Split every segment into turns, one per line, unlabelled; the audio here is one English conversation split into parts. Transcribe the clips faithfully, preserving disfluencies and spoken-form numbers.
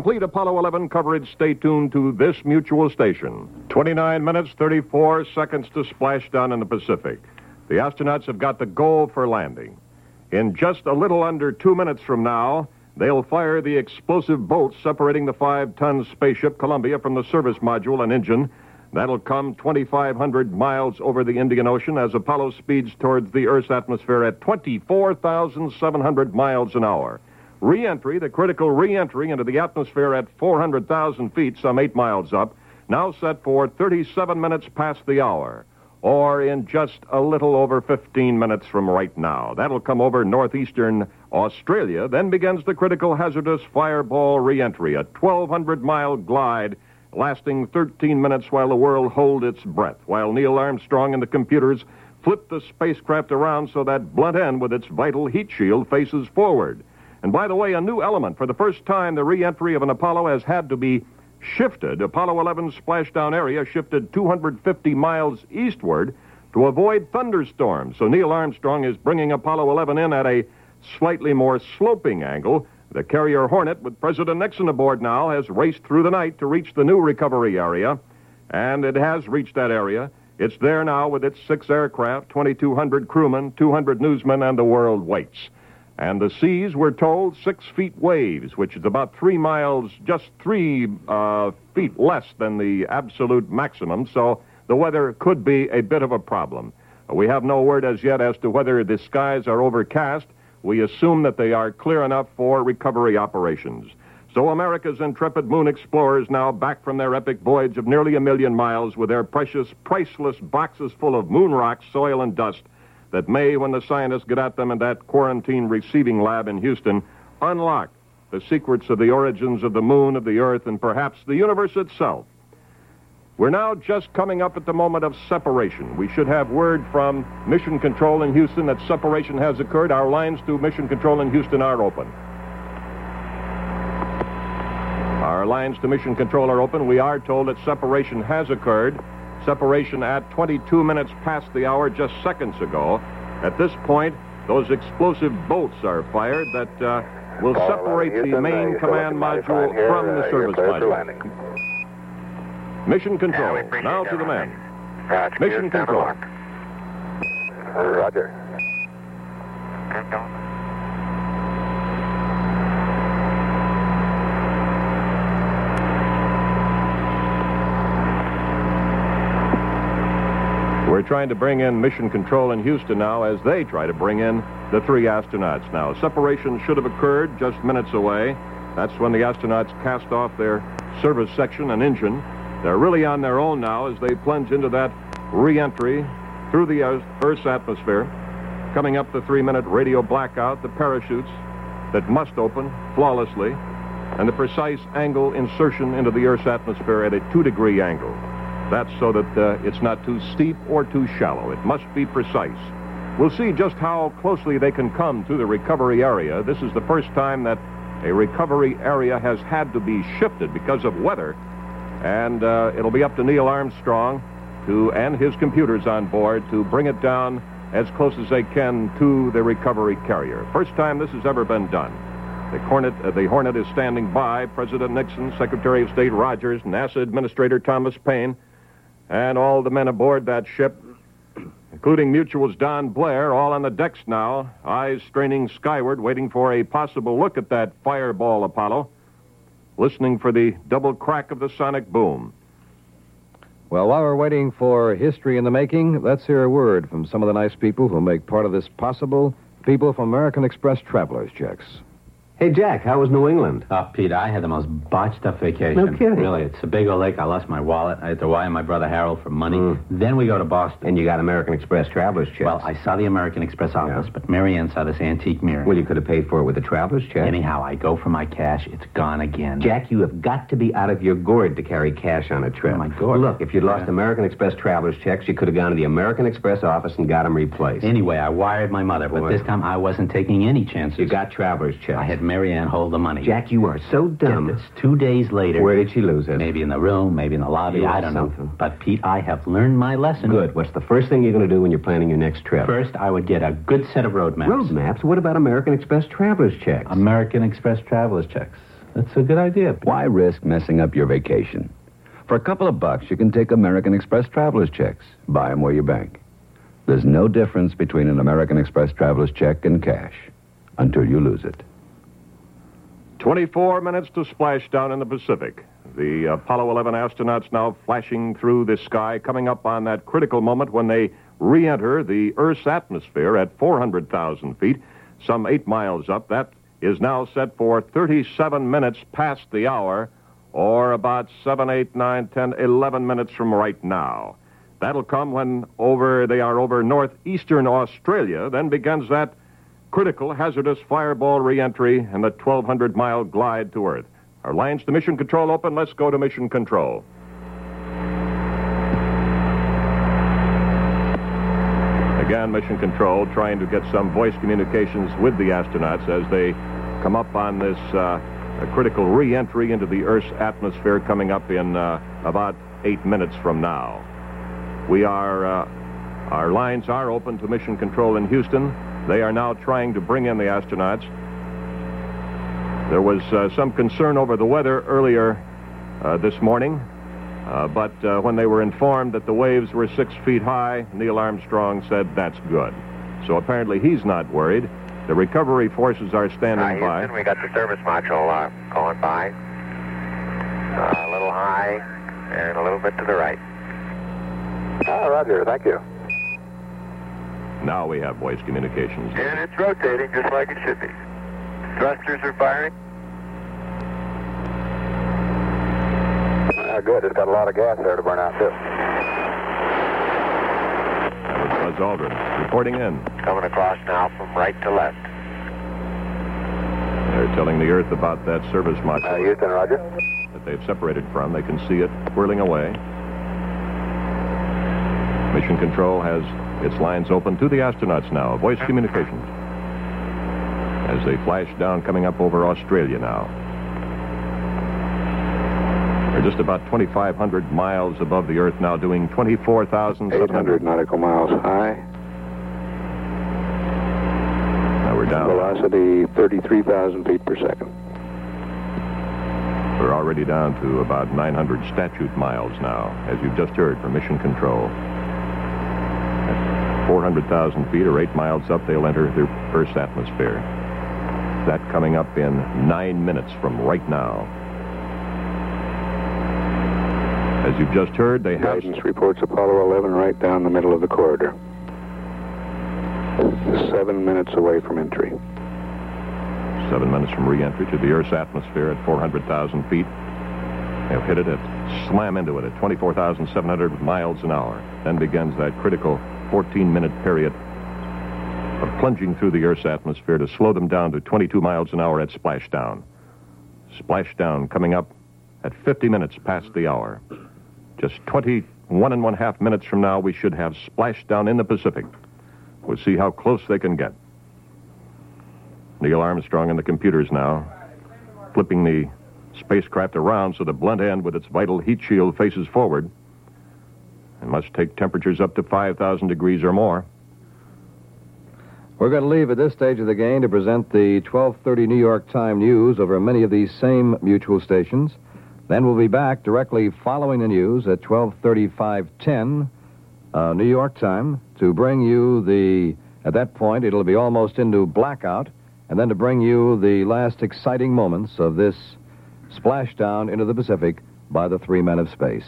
complete Apollo eleven coverage, stay tuned to this mutual station. twenty-nine minutes, thirty-four seconds to splashdown in the Pacific. The astronauts have got the go for landing. In just a little under two minutes from now, they'll fire the explosive bolts separating the five-ton spaceship Columbia from the service module and engine. That'll come twenty-five hundred miles over the Indian Ocean as Apollo speeds towards the Earth's atmosphere at twenty-four thousand seven hundred miles an hour. Re-entry, the critical re-entry into the atmosphere at four hundred thousand feet, some eight miles up, now set for thirty-seven minutes past the hour, or in just a little over fifteen minutes from right now. That'll come over northeastern Australia. Then begins the critical hazardous fireball re-entry, a twelve hundred mile glide lasting thirteen minutes while the world holds its breath, while Neil Armstrong and the computers flip the spacecraft around so that blunt end with its vital heat shield faces forward. And by the way, a new element. For the first time, the re-entry of an Apollo has had to be shifted. Apollo eleven's splashdown area shifted two hundred fifty miles eastward to avoid thunderstorms. So Neil Armstrong is bringing Apollo eleven in at a slightly more sloping angle. The carrier Hornet, with President Nixon aboard now, has raced through the night to reach the new recovery area. And it has reached that area. It's there now with its six aircraft, twenty-two hundred crewmen, two hundred newsmen, and the world waits. And the seas, we're told, six feet waves, which is about three miles, just three uh, feet less than the absolute maximum. So the weather could be a bit of a problem. We have no word as yet as to whether the skies are overcast. We assume that they are clear enough for recovery operations. So America's intrepid moon explorers now back from their epic voyage of nearly a million miles with their precious, priceless boxes full of moon rocks, soil, and dust that may, when the scientists get at them in that quarantine receiving lab in Houston, unlock the secrets of the origins of the moon, of the Earth, and perhaps the universe itself. We're now just coming up at the moment of separation. We should have word from Mission Control in Houston that separation has occurred. Our lines to Mission Control in Houston are open. Our lines to Mission Control are open. We are told that separation has occurred. Separation at twenty-two minutes past the hour just seconds ago. At this point, those explosive bolts are fired that uh, will separate the main command module from the service module. Mission Control,
yeah,
now to the men.
Uh,
Mission Control.
Roger.
We're trying to bring in Mission Control in Houston now as they try to bring in the three astronauts now. Separation should have occurred just minutes away. That's when the astronauts cast off their service section and engine. They're really on their own now as they plunge into that re-entry through the Earth's atmosphere. Coming up the three-minute radio blackout, the parachutes that must open flawlessly, and the precise angle insertion into the Earth's atmosphere at a two-degree angle. That's so that uh, it's not too steep or too shallow. It must be precise. We'll see just how closely they can come to the recovery area. This is the first time that a recovery area has had to be shifted because of weather. And uh, it'll be up to Neil Armstrong to, and his computers on board to bring it down as close as they can to the recovery carrier. First time this has ever been done. The Hornet, uh, the Hornet is standing by. President Nixon, Secretary of State Rogers, NASA Administrator Thomas Paine, and all the men aboard that ship, including Mutual's Don Blair, all on the decks now, eyes straining skyward, waiting for a possible look at that fireball Apollo, listening for the double crack of the sonic boom.
Well, while we're waiting for history in the making, let's hear a word from some of the nice people who make part of this possible. People from American Express Travelers Checks.
Hey, Jack, how was New England?
Oh, Pete, I had the most botched up vacation.
No kidding.
Really, it's Sebago Lake. I lost my wallet. I had to wire my brother Harold for money.
Mm.
Then we go to Boston.
And you got American Express Travelers Checks.
Well, I saw the American Express office,
Yeah.
but Mary Ann saw this antique mirror.
Well, you could have paid for it with a Travelers Check.
Anyhow, I go for my cash. It's gone again.
Jack, you have got to be out of your gourd to carry cash on a trip.
Oh, my gourd?
Look, if you'd lost
Yeah.
American Express Travelers Checks, you could have gone to the American Express office and got them replaced.
Anyway, I wired my mother, but
Boy.
this time I wasn't taking any chances.
You got Travelers Checks.
I had Mary Ann hold the money.
Jack, you are so dumb.
Get this, two days later.
Where did she lose it?
Maybe in the room, maybe in the lobby,
You
I
are
don't
something.
know. But, Pete, I have learned my lesson.
Good. What's the first thing you're going to do when you're planning your next trip?
First, I would get a good set of road maps.
Road maps? What about American Express Travelers Checks?
American Express Travelers Checks. That's a good idea.
Why risk messing up your vacation? For a couple of bucks, you can take American Express traveler's checks. Buy them where you bank. There's no difference between an American Express traveler's check and cash until you lose it.
twenty-four minutes to splashdown in the Pacific. The Apollo eleven astronauts now flashing through the sky, coming up on that critical moment when they re-enter the Earth's atmosphere at four hundred thousand feet, some eight miles up. That is now set for thirty-seven minutes past the hour, or about seven, eight, nine, ten, eleven minutes from right now. That'll come when over they are over northeastern Australia. Then begins that critical hazardous fireball re-entry and the twelve hundred mile glide to Earth. Our lines to Mission Control open. Let's go to Mission Control. Again, Mission Control trying to get some voice communications with the astronauts as they come up on this uh, critical re-entry into the Earth's atmosphere coming up in uh, about eight minutes from now. We are, uh, our lines are open to Mission Control in Houston. They are now trying to bring in the astronauts. There was uh, some concern over the weather earlier uh, this morning, uh, but uh, when they were informed that the waves were six feet high, Neil Armstrong said, that's good. So apparently he's not worried. The recovery forces are standing
Hi,
by.
Houston, we got the service module uh, going by. Uh, a little high and a little bit to the right.
Ah, roger, thank you.
Now we have voice communications.
And it's rotating just like it should be. Thrusters are firing.
Ah, good. It's got a lot of gas there to burn out, too.
That was Buzz Aldrin reporting in.
Coming across now from right to left.
They're telling the Earth about that service module
Uh, Houston, roger.
that they've separated from. They can see it whirling away. Mission Control has its lines open to the astronauts now. Voice communications. As they flash down, coming up over Australia now. They're just about twenty-five hundred miles above the Earth now, doing twenty-four thousand seven hundred.
eight hundred nautical miles high.
Now we're down.
Velocity thirty-three thousand feet per second.
We're already down to about nine hundred statute miles now, as you've just heard from Mission Control. At four hundred thousand feet or eight miles up, they'll enter the Earth's atmosphere. That coming up in nine minutes from right now. As you've just heard, they have...
Guidance reports Apollo eleven right down the middle of the corridor. Seven minutes away from entry.
Seven minutes from re-entry to the Earth's atmosphere at four hundred thousand feet. They'll hit it at, slam into it at twenty-four thousand seven hundred miles an hour. Then begins that critical fourteen minute period of plunging through the Earth's atmosphere to slow them down to twenty-two miles an hour at splashdown. Splashdown coming up at fifty minutes past the hour. Just twenty-one and one half minutes from now, we should have splashdown in the Pacific. We'll see how close they can get. Neil Armstrong and the computers now, flipping the spacecraft around so the blunt end with its vital heat shield faces forward. It must take temperatures up to five thousand degrees or more.
We're going to leave at this stage of the game to present the twelve thirty New York Times news over many of these same mutual stations. Then we'll be back directly following the news at twelve thirty-five ten uh, New York time to bring you the, at that point, it'll be almost into blackout, and then to bring you the last exciting moments of this splashdown into the Pacific by the three men of space.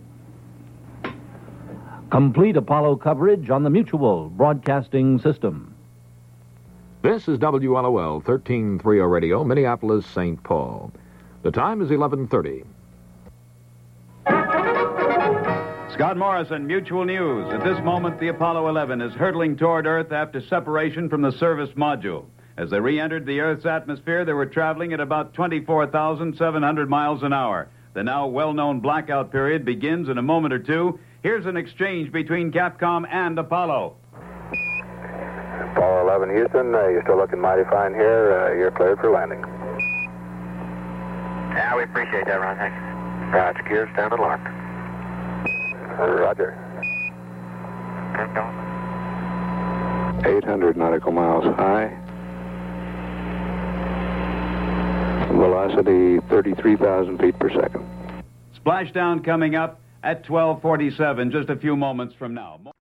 Complete Apollo coverage on the Mutual Broadcasting System.
This is W L O L thirteen thirty Radio, Minneapolis, Saint Paul. The time is eleven thirty.
Scott Morrison, Mutual News. At this moment, the Apollo eleven is hurtling toward Earth after separation from the service module. As they re-entered the Earth's atmosphere, they were traveling at about twenty-four thousand seven hundred miles an hour. The now well-known blackout period begins in a moment or two. Here's an exchange between Capcom and Apollo.
Apollo eleven, Houston, uh, you're still looking mighty fine here. Uh, you're cleared for landing.
Yeah, we appreciate that, Ron. Thanks. Roger, gears down and locked.
Roger.
Turn going.
eight hundred nautical miles high. Velocity thirty-three thousand feet per second.
Splashdown coming up at twelve forty-seven, just a few moments from now.